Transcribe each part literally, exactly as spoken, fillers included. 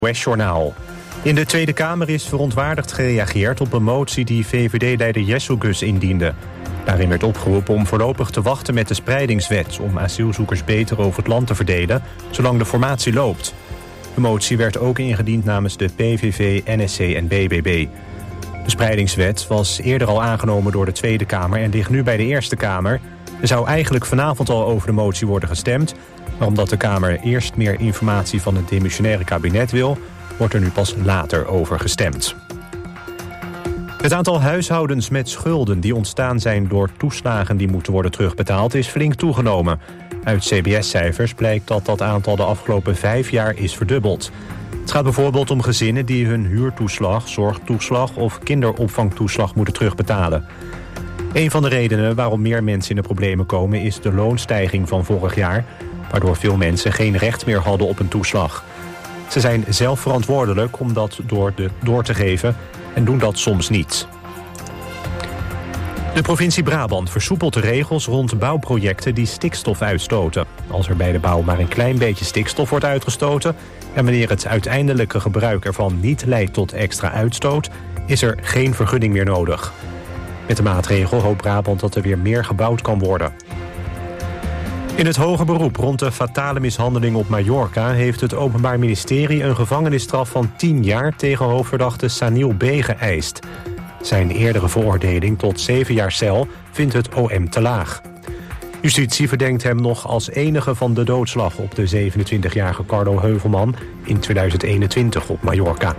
N O S-journaal. In de Tweede Kamer is verontwaardigd gereageerd op een motie die V V D-leider Jesselgus indiende. Daarin werd opgeroepen om voorlopig te wachten met de spreidingswet om asielzoekers beter over het land te verdelen, zolang de formatie loopt. De motie werd ook ingediend namens de P V V, N S C en B B B. De spreidingswet was eerder al aangenomen door de Tweede Kamer en ligt nu bij de Eerste Kamer. Er zou eigenlijk vanavond al over de motie worden gestemd, maar omdat de Kamer eerst meer informatie van het demissionaire kabinet wil, wordt er nu pas later over gestemd. Het aantal huishoudens met schulden die ontstaan zijn door toeslagen die moeten worden terugbetaald is flink toegenomen. Uit C B S-cijfers blijkt dat dat aantal de afgelopen vijf jaar is verdubbeld. Het gaat bijvoorbeeld om gezinnen die hun huurtoeslag, zorgtoeslag of kinderopvangtoeslag moeten terugbetalen. Een van de redenen waarom meer mensen in de problemen komen is de loonstijging van vorig jaar, waardoor veel mensen geen recht meer hadden op een toeslag. Ze zijn zelf verantwoordelijk om dat door, de, door te geven en doen dat soms niet. De provincie Brabant versoepelt de regels rond bouwprojecten die stikstof uitstoten. Als er bij de bouw maar een klein beetje stikstof wordt uitgestoten en wanneer het uiteindelijke gebruik ervan niet leidt tot extra uitstoot, is er geen vergunning meer nodig. Met de maatregel hoopt Brabant dat er weer meer gebouwd kan worden. In het hoger beroep rond de fatale mishandeling op Mallorca heeft het Openbaar Ministerie een gevangenisstraf van tien jaar tegen hoofdverdachte Sanil B. geëist. Zijn eerdere veroordeling tot zeven jaar cel vindt het O M te laag. Justitie verdenkt hem nog als enige van de doodslag op de zevenentwintigjarige Carlo Heuvelman in tweeduizend eenentwintig op Mallorca.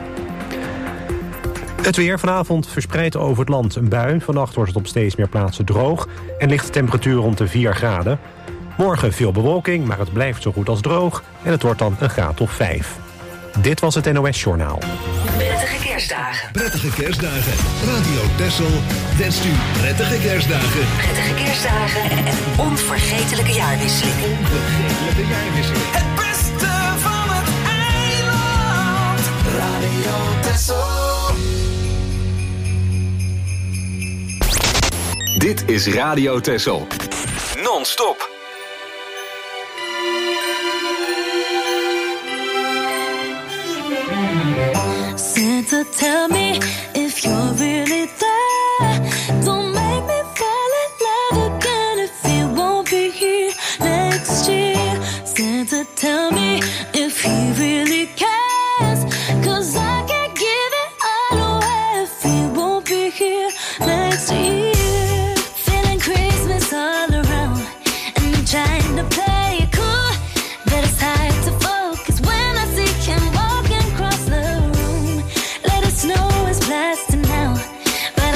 Het weer vanavond verspreidt over het land een bui. Vannacht wordt het op steeds meer plaatsen droog en ligt de temperatuur rond de vier graden. Morgen veel bewolking, maar het blijft zo goed als droog en het wordt dan een graad of vijf. Dit was het N O S-journaal. Prettige kerstdagen. Prettige kerstdagen. Radio Texel wenst u prettige kerstdagen. Prettige kerstdagen en een onvergetelijke jaarwisseling. Onvergetelijke jaarwisseling. Het beste van het eiland. Radio Texel. Dit is Radio Texel. Non-stop. Santa, tell me if you're really there. Don't make me fall in love again if you won't be here next year. Santa, tell me if he really cares. 'Cause I can't give it all away if he won't be here next year. Feeling Christmas all around and I'm trying to play it cool, but it's hard to focus when I see him walking across the room. Let it snow is blasting now, but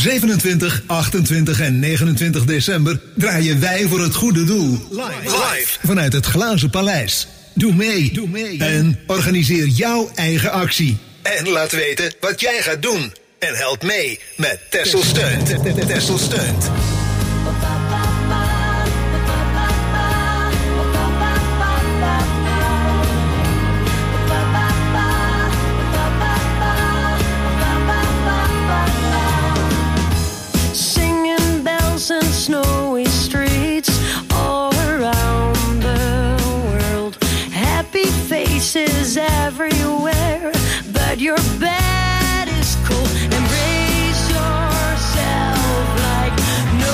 zevenentwintig, achtentwintig en negenentwintig december draaien wij voor het goede doel. Live. Live. Vanuit het Glazen Paleis. Doe mee. Doe mee. En organiseer jouw eigen actie. En laat weten wat jij gaat doen. En help mee met Texel Steunt. Texel Steunt. Singing bells and snowy streets all around the world. Happy faces everywhere, but your bed is cold. Embrace yourself like no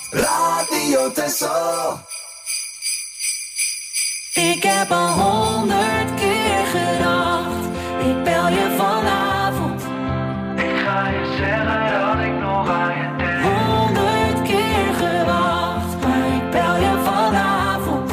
Radio Texel. Ik heb al honderd keer gedacht, ik bel je vanavond. Ik ga je zeggen dat ik nog aan je denk. Honderd keer gewacht, maar ik bel je vanavond.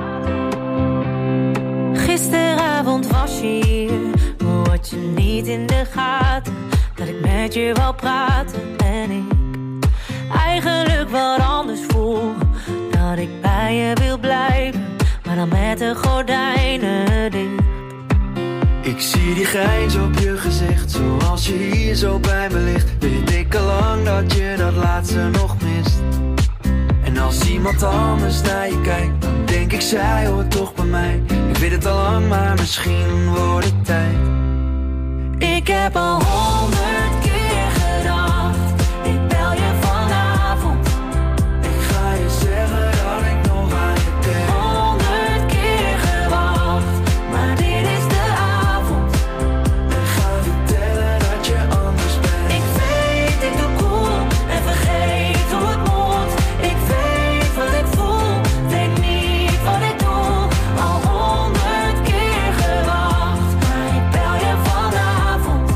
Gisteravond was je hier, maar had je niet in de gaten dat ik met je wou praten en ik eigenlijk wat anders voel. Dat ik bij je wil blijven, maar dan met de gordijnen dicht. Ik zie die grijns op je gezicht, zoals je hier zo bij me ligt. Weet ik al lang dat je dat laatste nog mist. En als iemand anders naar je kijkt, dan denk ik zij hoort toch bij mij. Ik weet het al lang, maar misschien wordt het tijd. Ik heb al honderd keer gedacht, ik bel je vanavond. Ik ga je zeggen dat ik nog aan je denk. Honderd keer gewacht, maar dit is de avond. Ik ga vertellen dat je anders bent. Ik weet, ik doe cool en vergeet hoe het moet. Ik weet wat ik voel, denk niet wat ik doe. Al honderd keer gewacht, maar ik bel je vanavond.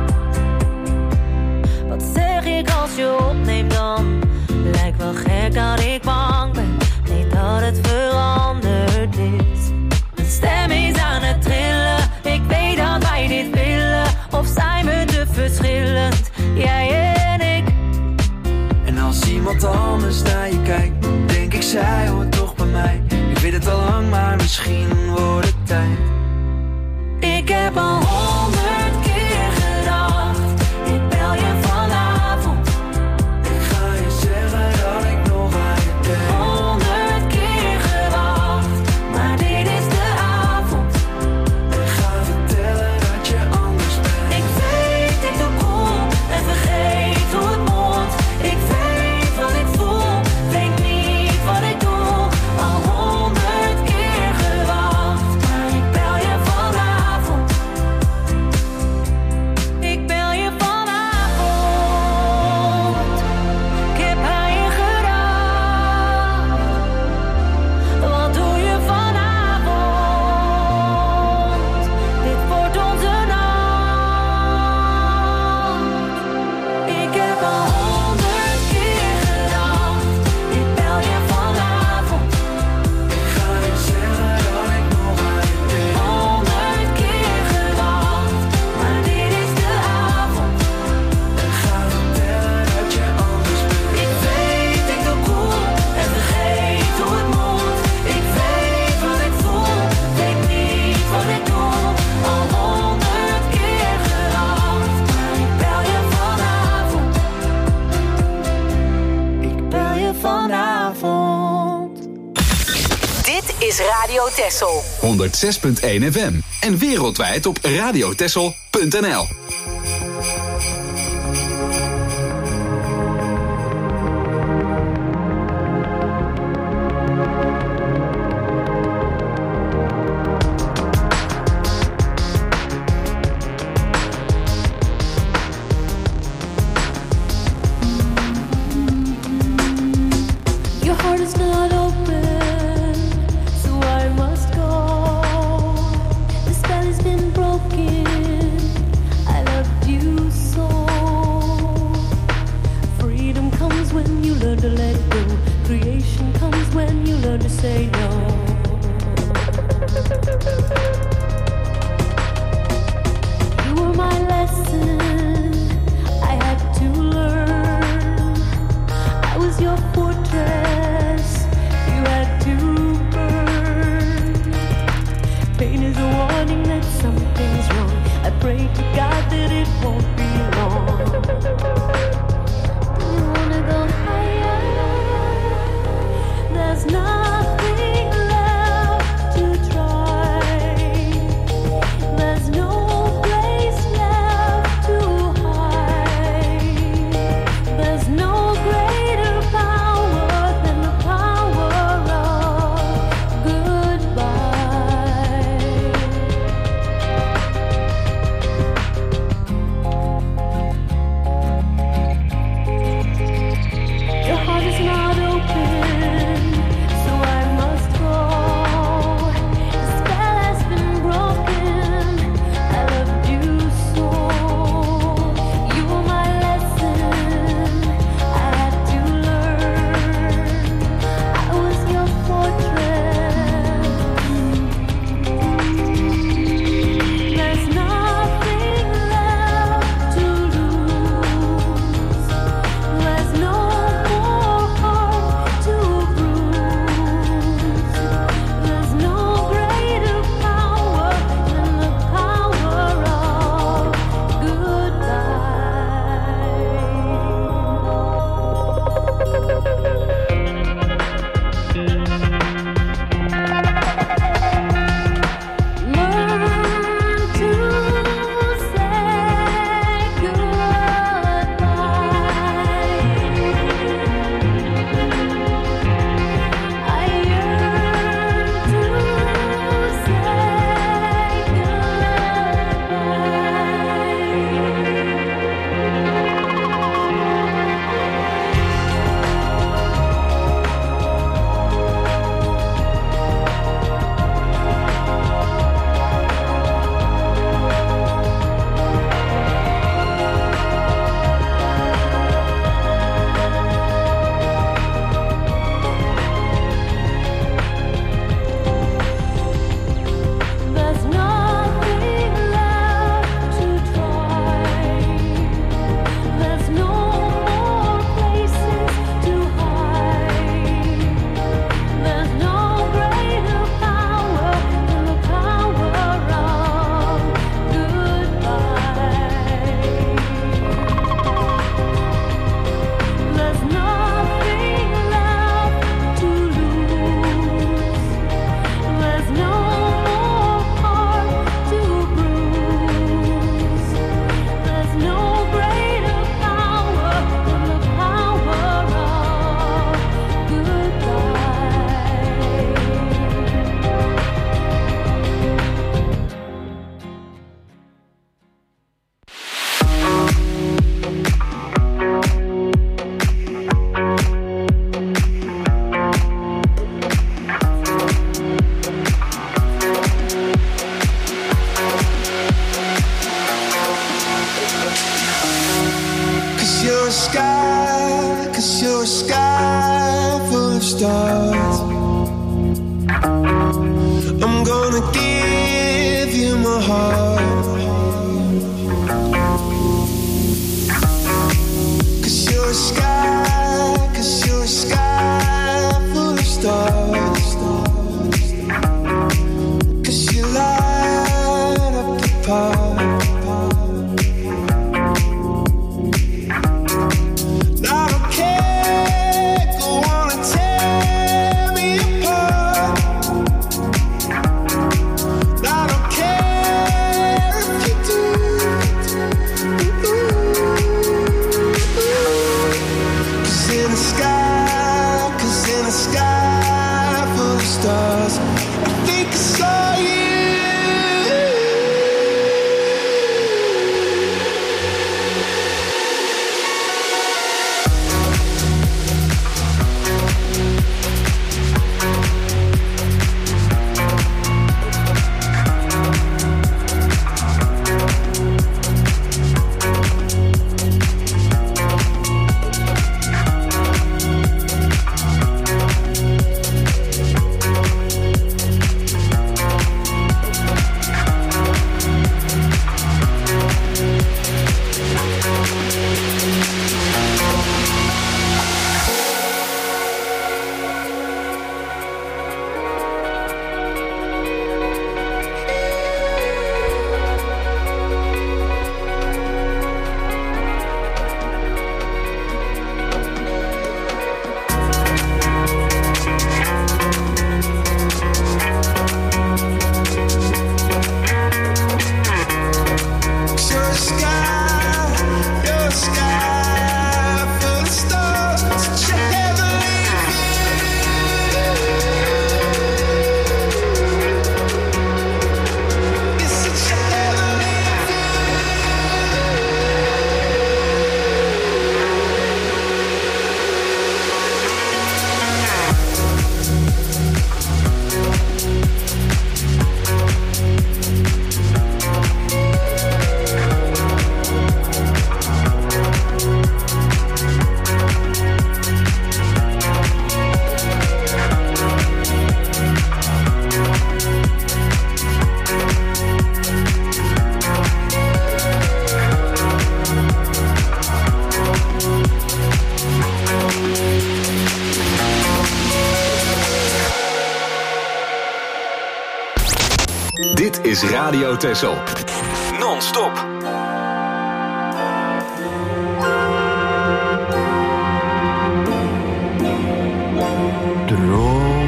Wat zeg ik als je opneemt dan? Lijkt wel gek dat ik bang ben, nee dat het veranderd is. Mijn stem is aan het trillen, ik weet dat wij dit willen. Of zijn we te verschillend, jij en ik? En als iemand anders naar je kijkt, dan denk ik zij hoort toch bij mij. Ik weet het al lang, maar misschien wordt het tijd. Ik heb al honderd keer gedacht, ik bel je vanavond. Ik ga je zeggen dat ik nog aan je denk. Honderd keer gewacht, maar dit is de avond. Ik ga vertellen dat je anders bent. Ik weet, ik doe cool en vergeet hoe het moet. Ik weet wat ik voel, denk niet wat ik doe. Al honderd keer gewacht, maar ik bel je vanavond. Ik bel je vanavond. Ik heb aan je gedacht. Wat doe je vanavond? Dit wordt onze nacht. Ik heb al honderd keer gedacht, ik bel je vanavond. Ik ga je zeggen dat ik nog aan je denk. Honderd keer gewacht, maar dit is de avond. Ik ga vertellen dat je anders bent. Ik weet, ik doe cool en vergeet hoe het moet. Ik weet wat ik voel, denk niet wat ik doe. Al honderd keer gewacht, maar ik bel je vanavond. Ik bel je vanavond. Dit is Radio Texel. honderd zes punt één F M en wereldwijd op radiotexel punt n l. Your heart is not open, so I must go. The spell has been broken. I loved you so. Freedom comes when you learn to let go. Creation comes when you learn to say no. You were my lesson I had to learn. I was your fortress, you had to burn. Pain is a warning that something's wrong. I pray to God that it won't be long. You wanna go higher? There's nothing left to try. There's no place left to hide. There's no greater power than the power of goodbye. Dit is Radio Texel. Non-stop. Droom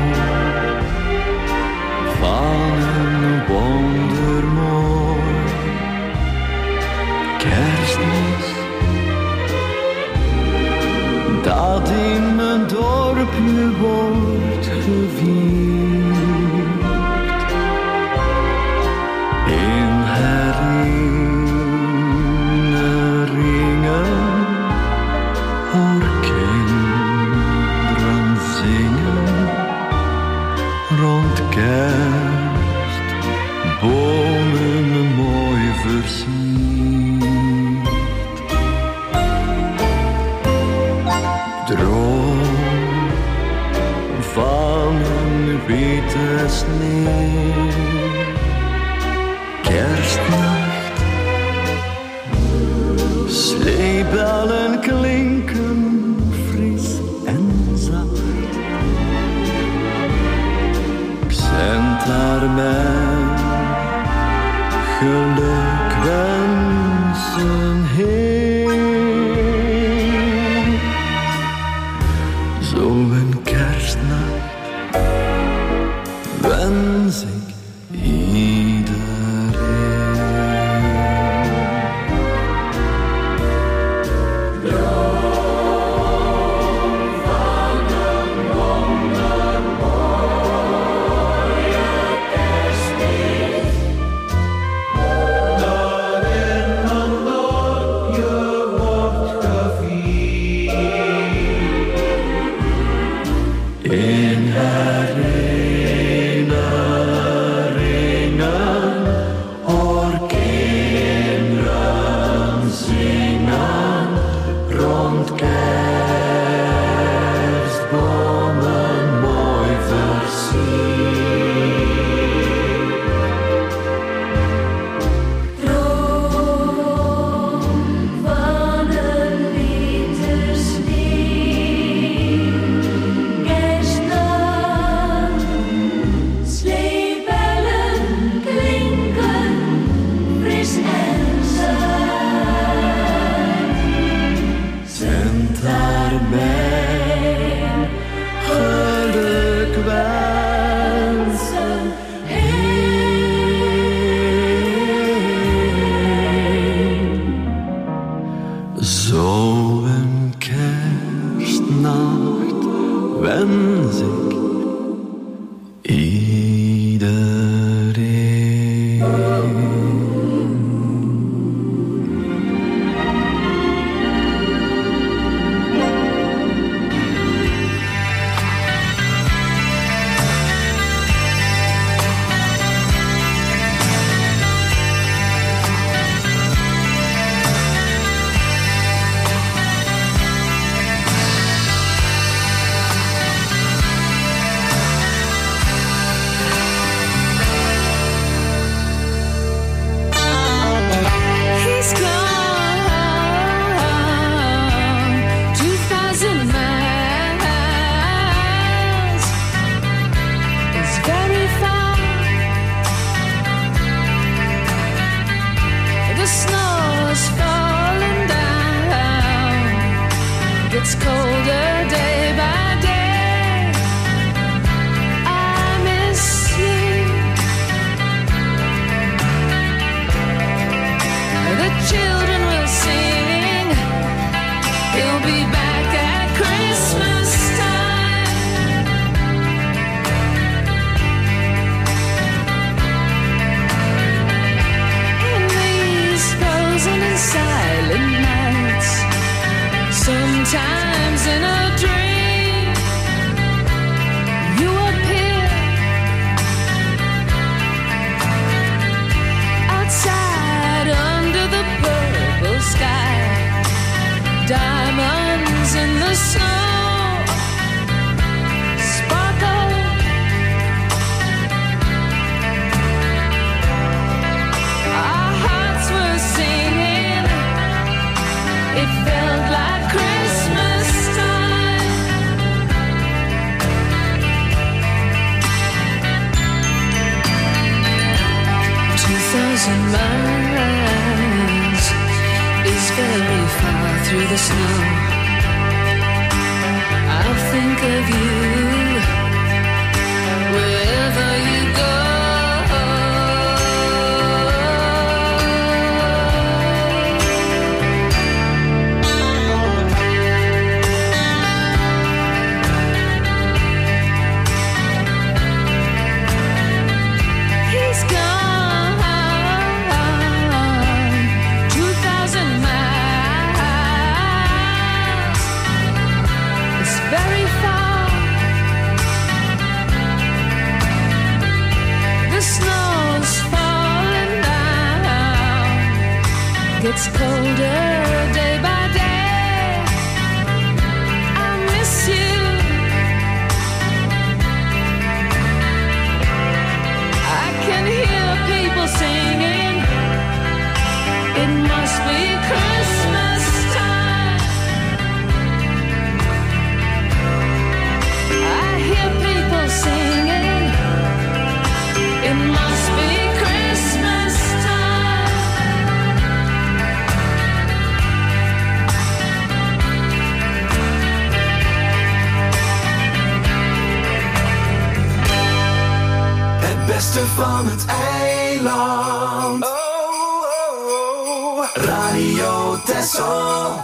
van een wondermooi kerstmis dat in mijn dorpje wordt gevierd. In herinneringen hoor kinderen zingen rond kerst, bomen mooi versierd. Droom van een witte sneeuw. Kerstnacht, sleebellen klinken fris en zacht. Ik zend haar mijn gelukwensen heen. Zo'n kerstnacht wens ik iedereen. mijn geluk wensen heen. Zo'n kerstnacht wens ik van het eiland. Oh, oh, oh. Radio Texel.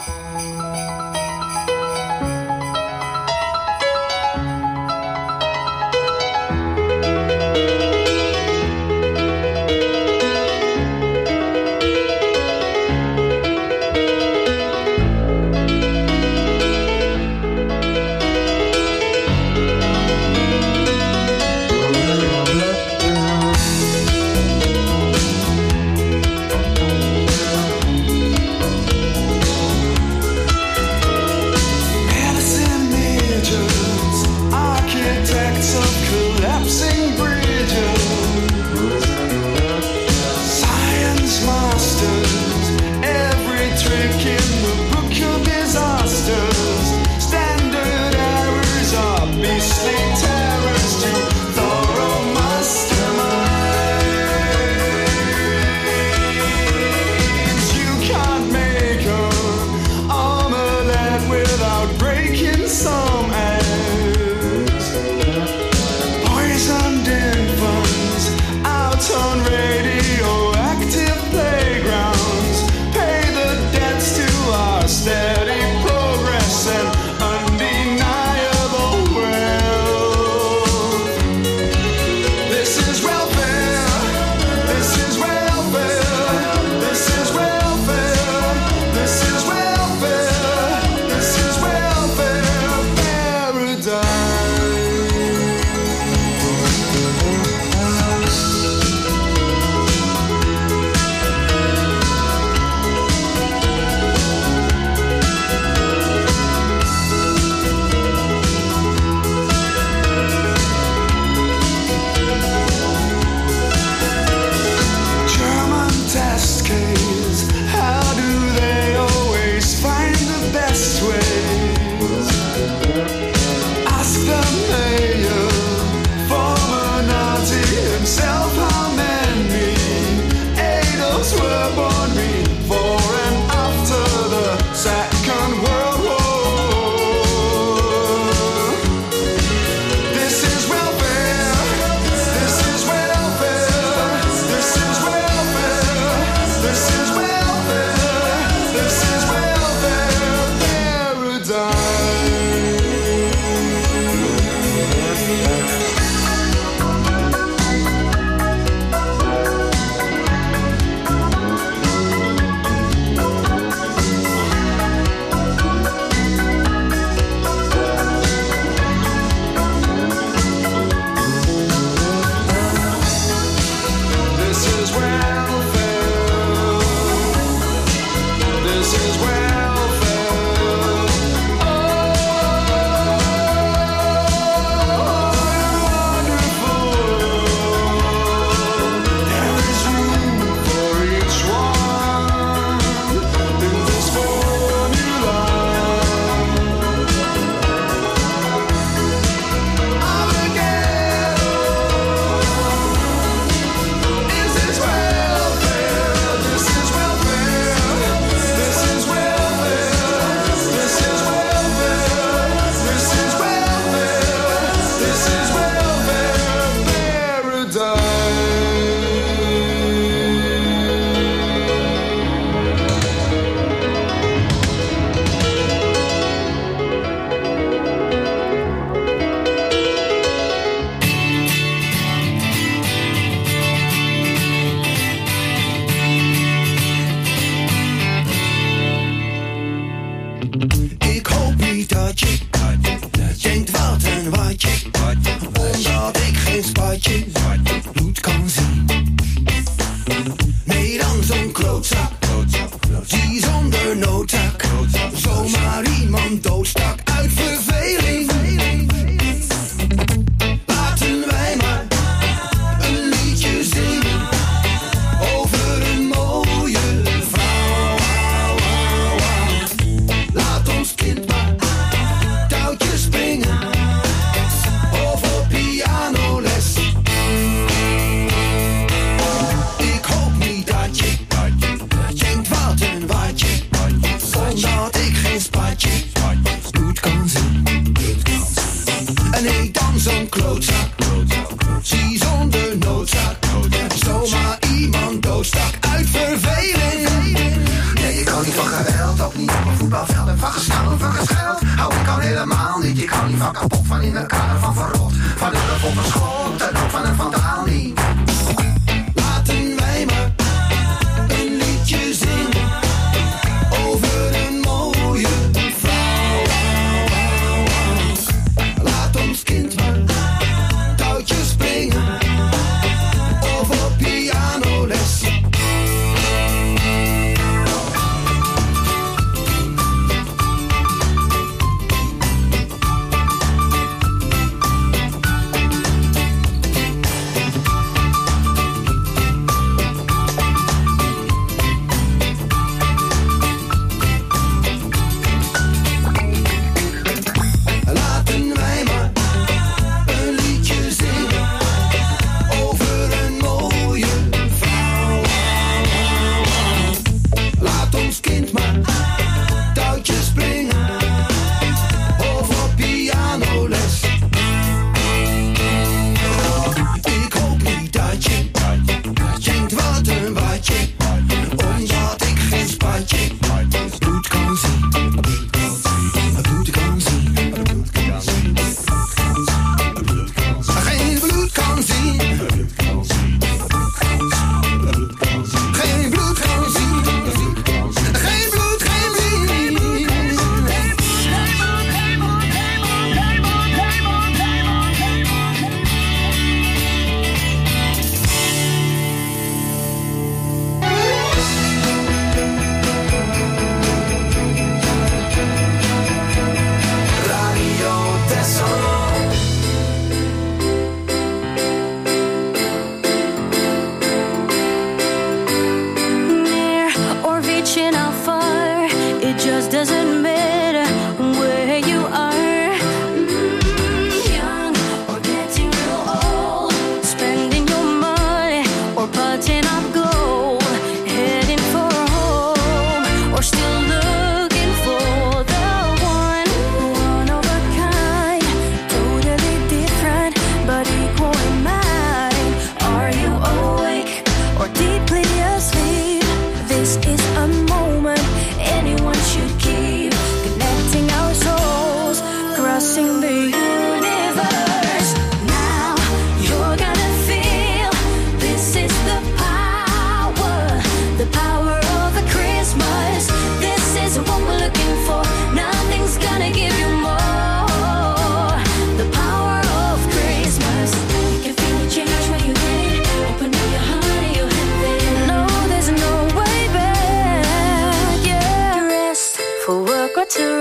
Spending your money or putting up gold, heading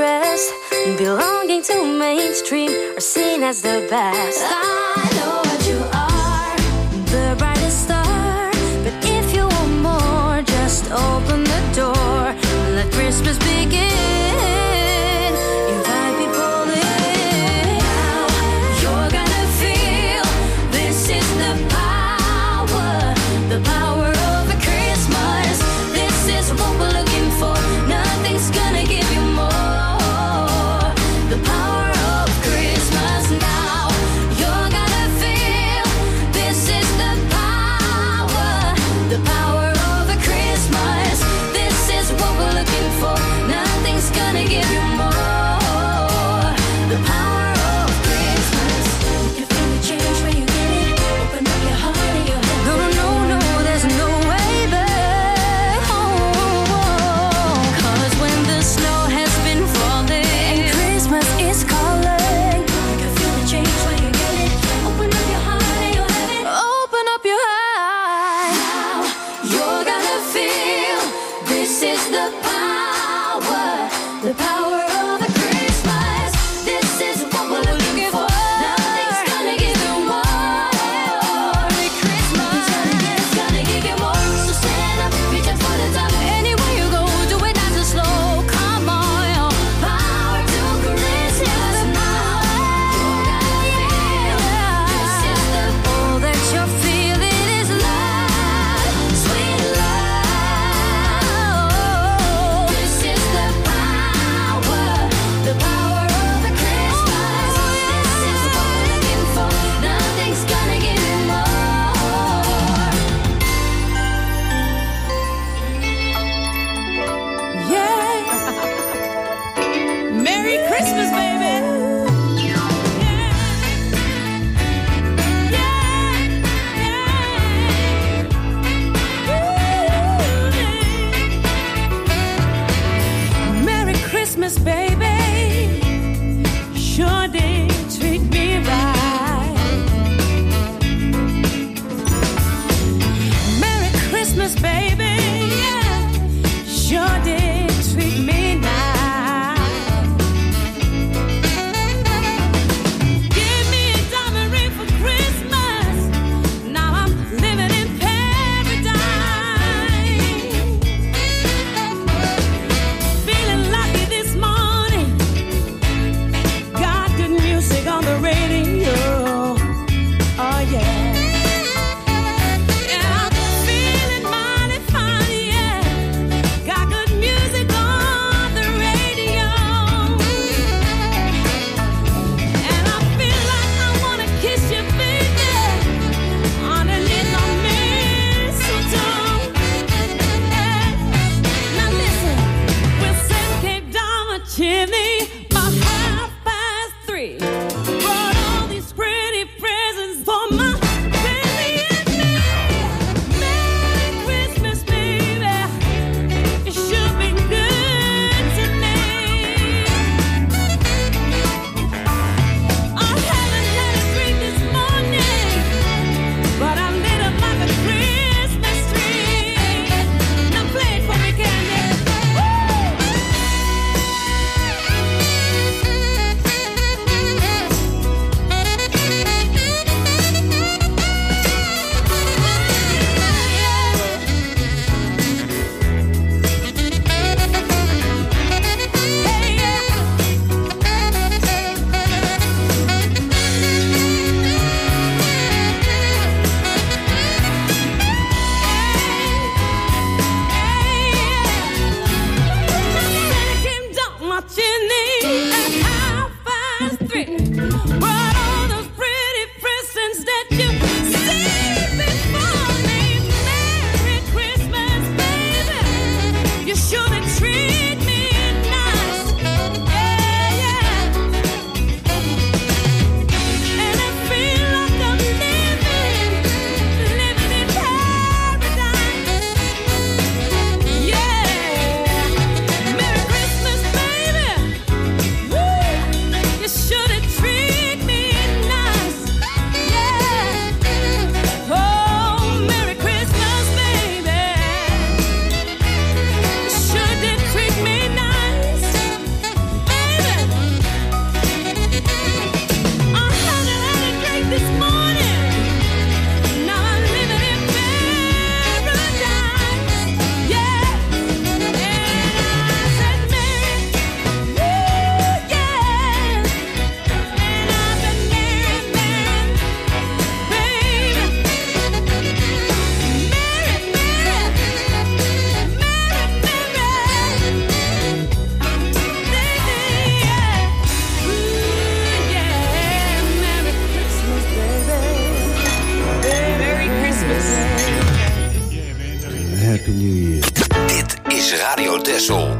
rest. Belonging to mainstream or seen as the best. I know what you are, the brightest star. But if you want more, just open the door. Let Christmas begin. Invite people in. Now you're gonna feel this is the power, the power of a Christmas. This is what we're looking for. Nothing's gonna give you more. The power of Christmas. Now you're gonna feel this is the power, the power of a Christmas. This is what we're looking for. Nothing's gonna give you more. The power of Christmas. You feel the change when you get it. Open up your heart and your head. No, no, no, there's no way back home. 'Cause when the snow has been falling and Christmas is calling, you can feel the change when you get it. Open up your heart and your head. Open up your heart. Now you're gonna feel this is the power, the power of a Christmas. This is what we're looking for. Nothing's gonna give you more. Christmas is gonna give you more. So stand up, reach out for the top. Anywhere you go, do it nice and slow. Come on, power to Christmas now. You're gonna feel this is the all that you're feeling is love, sweet love. This is the power, Radio Texel.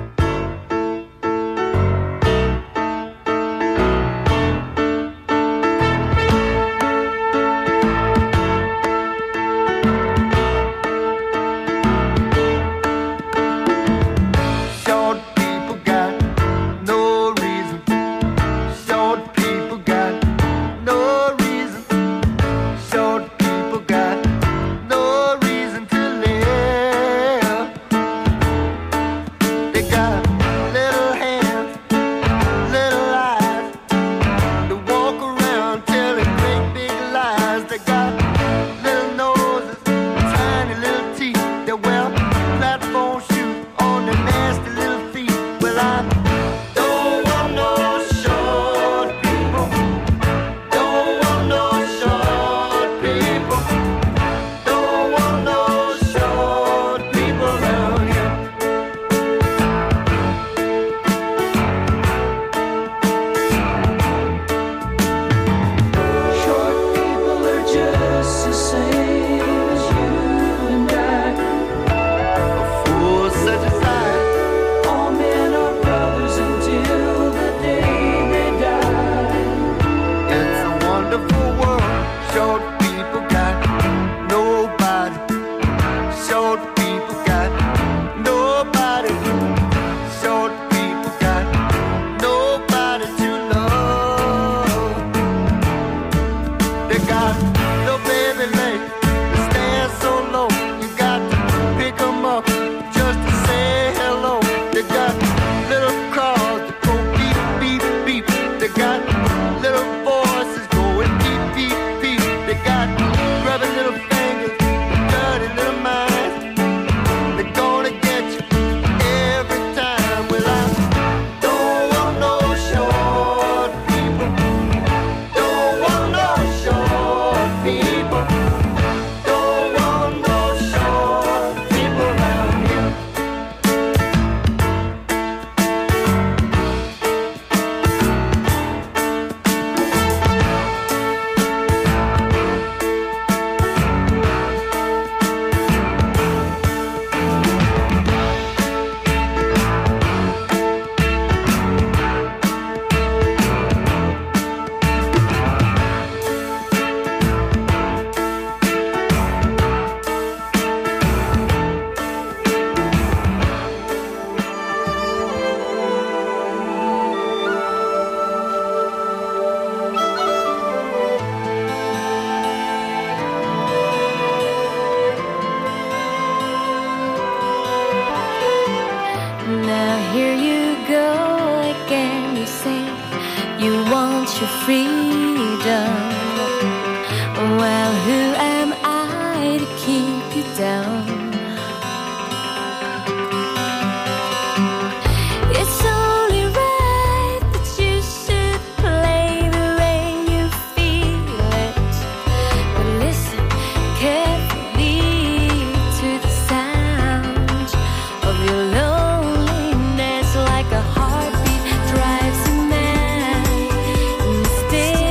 Stay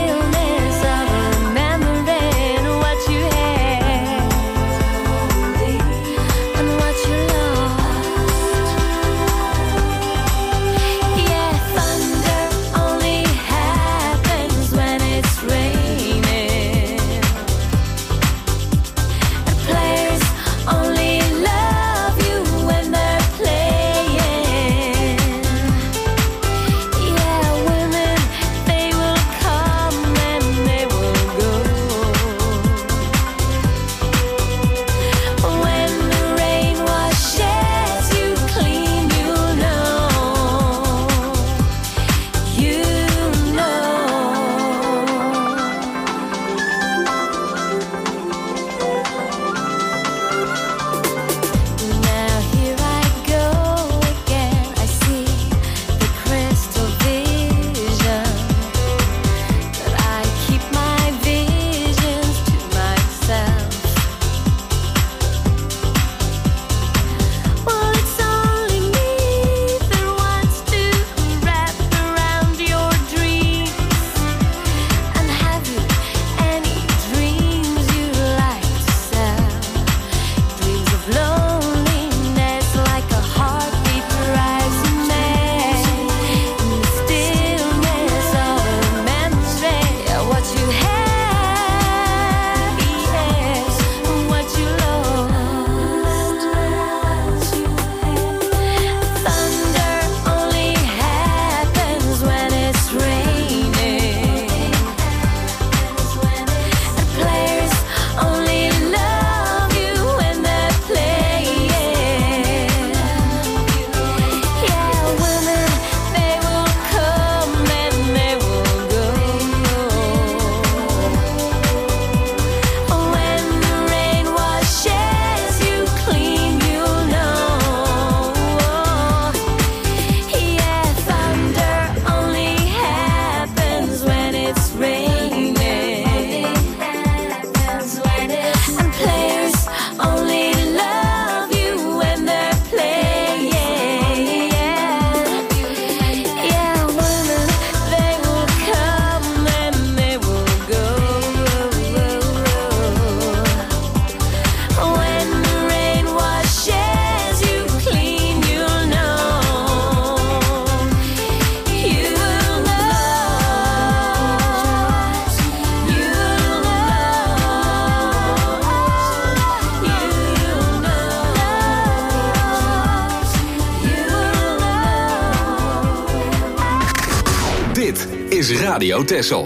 is Radio Texel.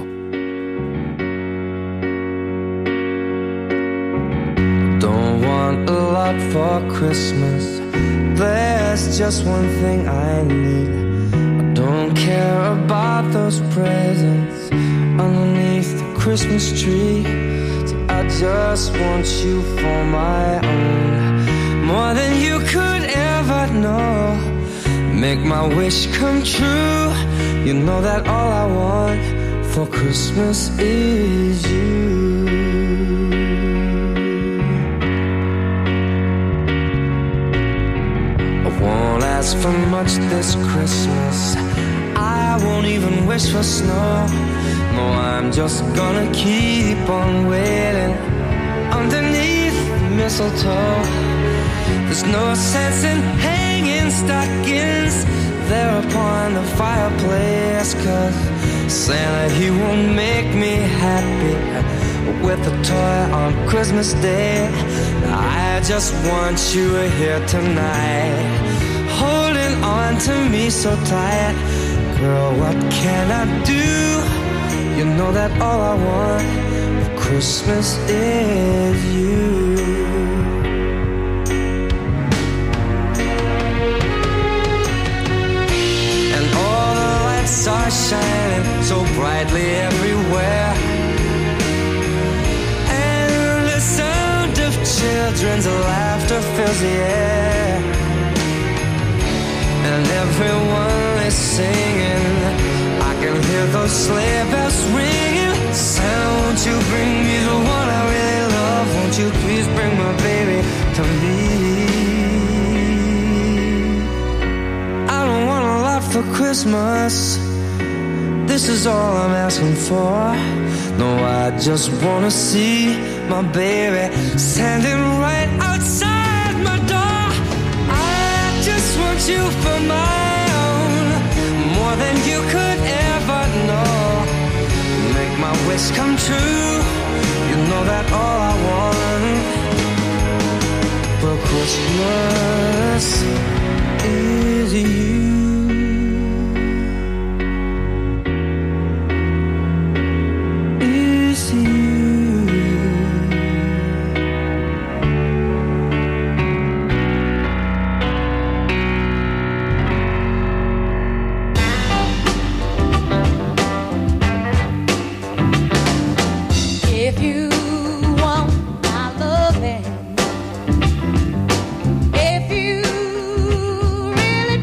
Don't want a lot for Christmas. There's just one thing I need. I don't care about those presents underneath the Christmas tree. So I just want you for my own, more than you could ever know. Make my wish come true. You know that all I want for Christmas is you. I won't ask for much this Christmas. I won't even wish for snow. No, I'm just gonna keep on waiting underneath the mistletoe. There's no sense in hanging stockings there upon the fireplace, 'cause Santa, he won't make me happy with a toy on Christmas Day. I just want you here tonight, holding on to me so tight. Girl, what can I do? You know that all I want for Christmas is you. Are shining so brightly everywhere, and the sound of children's laughter fills the air, and everyone is singing. I can hear those sleigh bells ringing. Santa, won't you bring me the one I really love? Won't you please bring my baby to me? I don't want a lot for Christmas. This is all I'm asking for. No, I just wanna see my baby standing right outside my door. I just want you for my own, more than you could ever know. Make my wish come true. You know that all I want for Christmas is you. If you really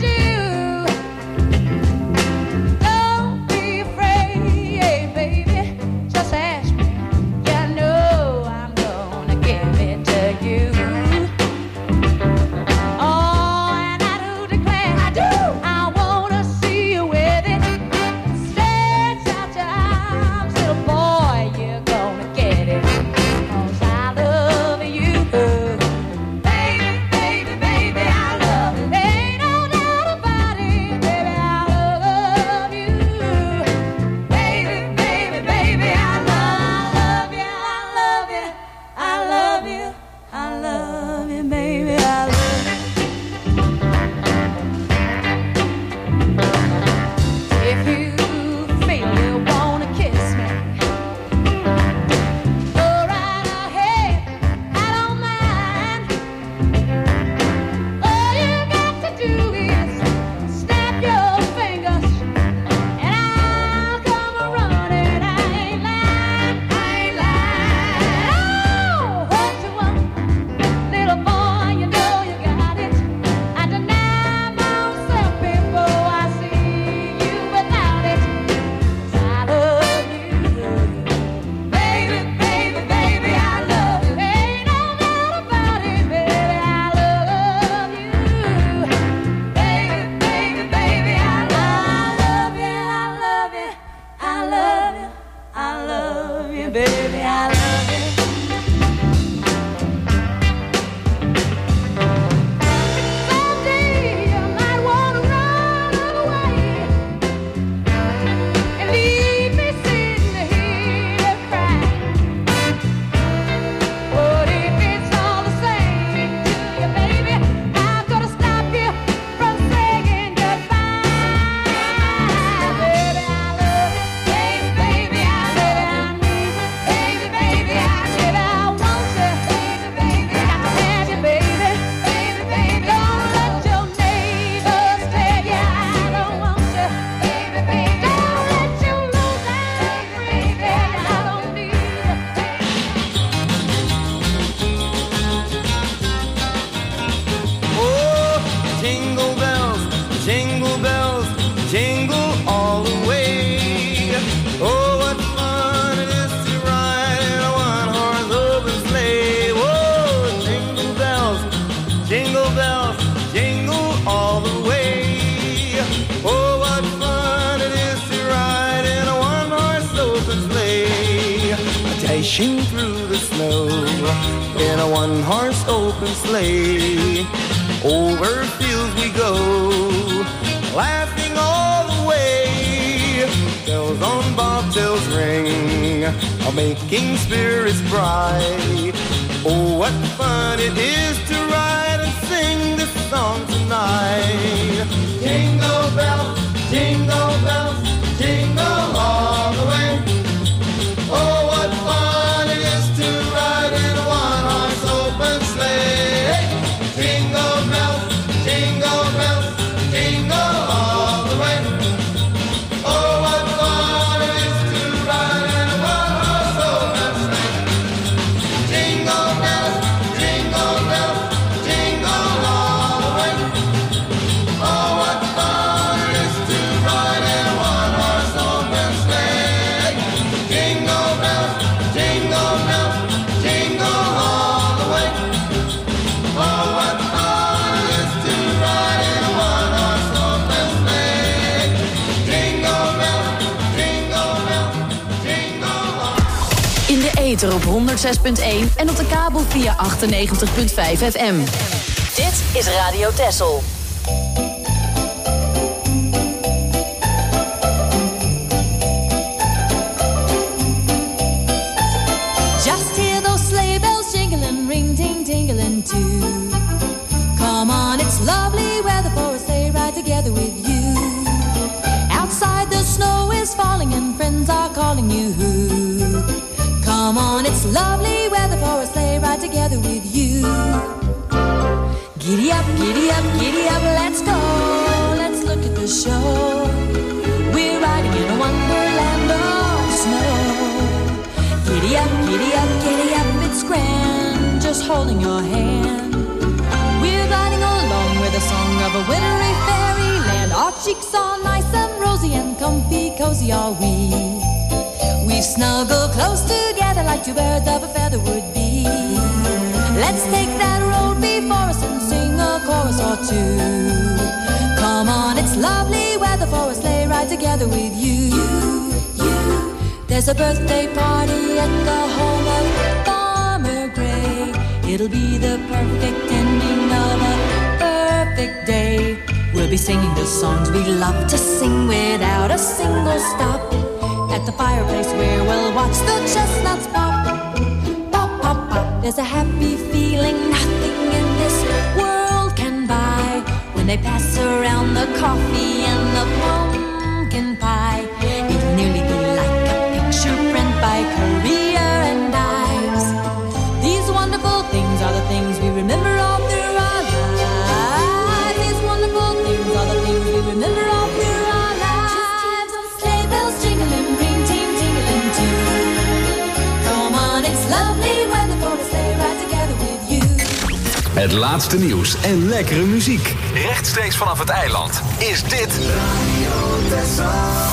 dashing through the snow in a one-horse open sleigh. Over fields we go, laughing all the way. Bells on bobtails ring, are making spirits bright. Oh, what fun it is to ride and sing this song tonight. Jingle bells, jingle bells, jingle all the way. Oh, what fun it is to ride in a one-horse open sleigh. Jingle bells, jingle bells, jingle all the way. Oh, what fun it is to ride in a one-horse open sleigh. Jingle bells, jingle bells, jingle all the way. Oh, what fun it is to ride in a one-horse open sleigh. Jingle bells, jingle bells, jingle all the way. Oh, what fun it is to ride in a one-horse open sleigh. Jingle bells, jingle bells, jingle all. In de ether op honderdzes punt één en op de kabel via achtennegentig punt vijf F M. Dit is Radio Texel. Just hear those sleigh bells jingling, ring ting tingling too. Come on, it's lovely weather for a sleigh ride together with you. Outside the snow is falling and friends are calling you. Come on, it's lovely weather for a sleigh ride together with you. Giddy up, giddy up, giddy up, let's go. Let's look at the show. We're riding in a wonderland of snow. Giddy up, giddy up, giddy up, it's grand, just holding your hand. We're gliding along with the song of a wintry fairyland. Our cheeks are nice and rosy and comfy, cozy are we. We've snuggled close together like two birds of a feather would be. Let's take that road before us and sing a chorus or two. Come on, it's lovely weather for a sleigh ride together with you. You, you. There's a birthday party at the home of Farmer Gray. It'll be the perfect ending of a perfect day. We'll be singing the songs we love to sing without a single stop. At the fireplace where we'll watch the chestnuts pop. Pop, pop, pop. There's a happy feeling nothing in this world can buy. When they pass around the coffee and the pumpkin pie. It'll nearly be like a picture print by Currier and Ives. These wonderful things are the things we remember all through our lives. These wonderful things are the things we remember all through our lives. Just hear those sleigh bells jingling, ring ting tingling too. Come on, it's lovely weather for a sleigh ride together with you. Het laatste nieuws en lekkere muziek. Rechtstreeks vanaf het eiland is dit Radio Texel.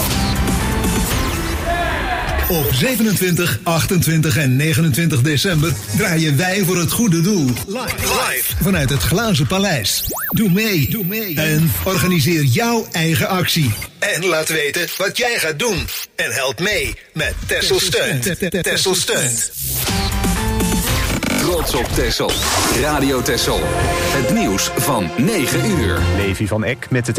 Op zevenentwintig, achtentwintig en negenentwintig december draaien wij voor het goede doel. Live, live vanuit het Glazen Paleis. Doe mee, doe mee en organiseer jouw eigen actie. En laat weten wat jij gaat doen. En help mee met Texel Steunt. Texel Steunt. Trots op Texel. Radio Texel. Het nieuws van negen uur. Levi van Eck met het